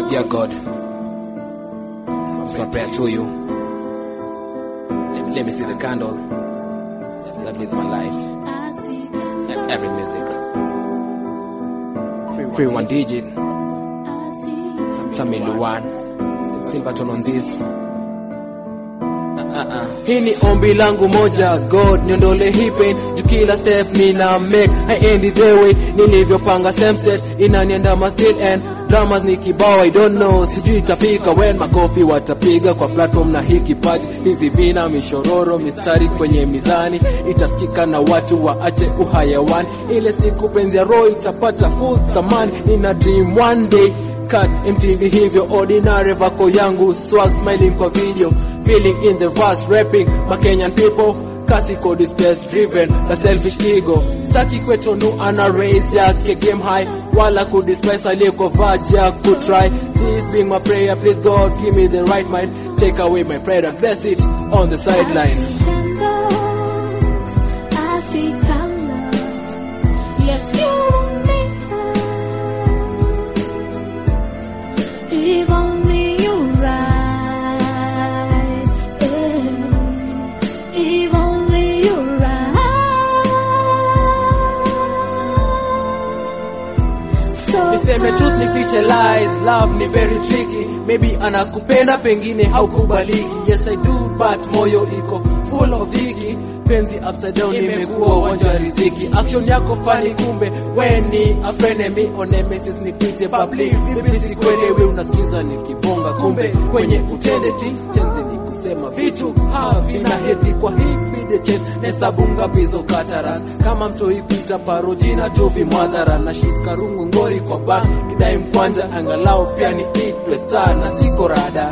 Dear God, so I pray to you. Let me see the candle that leads my life. Every music. Free one digit. Tamil one. Silverton on this. Hii ni ombi langu moja, God niondole hii pain, juu kila step mina make I end it the way nilivyopanga, same state inanienda ma still end dramas ni kibao, I don't know sijui itafika when makofi watapiga kwa platform na hii kipaji, hizi vina mishororo mistari kwenye mizani itasikika na watu waache uhayawani, ile siku penzi ya roho itapata full thamani, nina dream one day cut MTV hivyo ordinary vako yangu swag smiling kwa video feeling in the verse rapping my Kenyan people kasi code is best driven the selfish ego staki kwetu nu ana raise yake game high wala could despise aliyeko vaja could try this being my prayer please God give me the right mind take away my pride and bless it on the sideline. Yes you if only you right, if only you right. So niseme truth ni fiche lies, love ni very tricky, maybe anakupenda pengine haukubaliki, yes I do but moyo iko full of dhiki, penzi upside down imekuwa uwanja wa riziki, action yako funny kumbe when ni a frenemy on nemesis ni kuite public, vipi sikuelewi unasikiza nikibonga kumbe kwenye utendeti tenzi ni kusema vitu havina heti kwa hii bide chen nesabu ngapi zo kataras kama mtoi kuita parojina tupi mwadhara na shika rungu ngori kwa bani kidai mkwanja angalau pia ni itwe star na siko rada.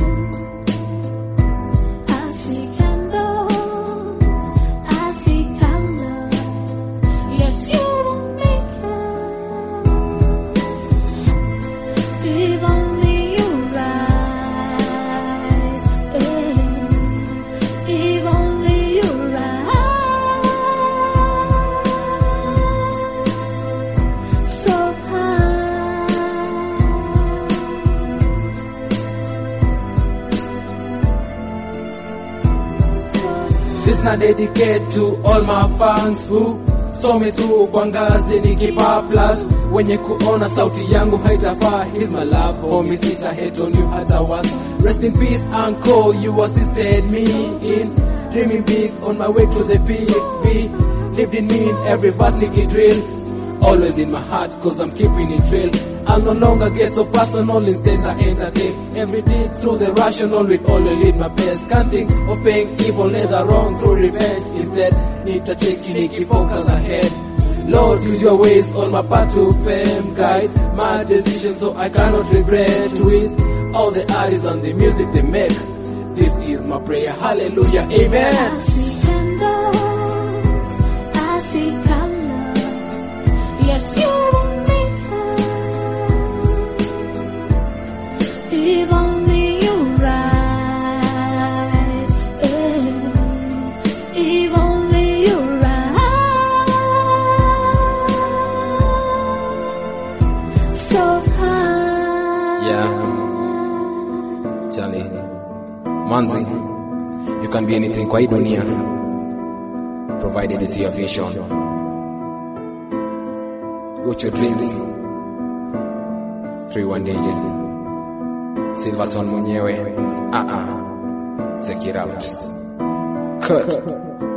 This na dedicate to all my fans who saw me through kwa ngazi nikipa plus wenye kuona sauti yangu haitafaa, here's my love homie sita hate on you hata once, rest in peace uncle you assisted me in dreaming big on my way to the peak, be lived in me in every verse niki drill, always in my heart cause I'm keeping it real, I'll no longer get so personal, instead I entertain every day through the rational with all the lead my best, can't think of paying evil neither wrong through revenge, instead nitacheki nikifocus ahead, Lord use your ways on my path to fame, guide my decisions so I cannot regret with all the artists and the music they make, this is my prayer, hallelujah, amen. I see color, yes you if only you right, if only you right. So kind. Yeah, Charlie, Manzi, you can be anything kwa hii dunia, provided you see your vision. What's your dreams? 3-1 digit. Silverton mwenyewe. Check it out. Cut.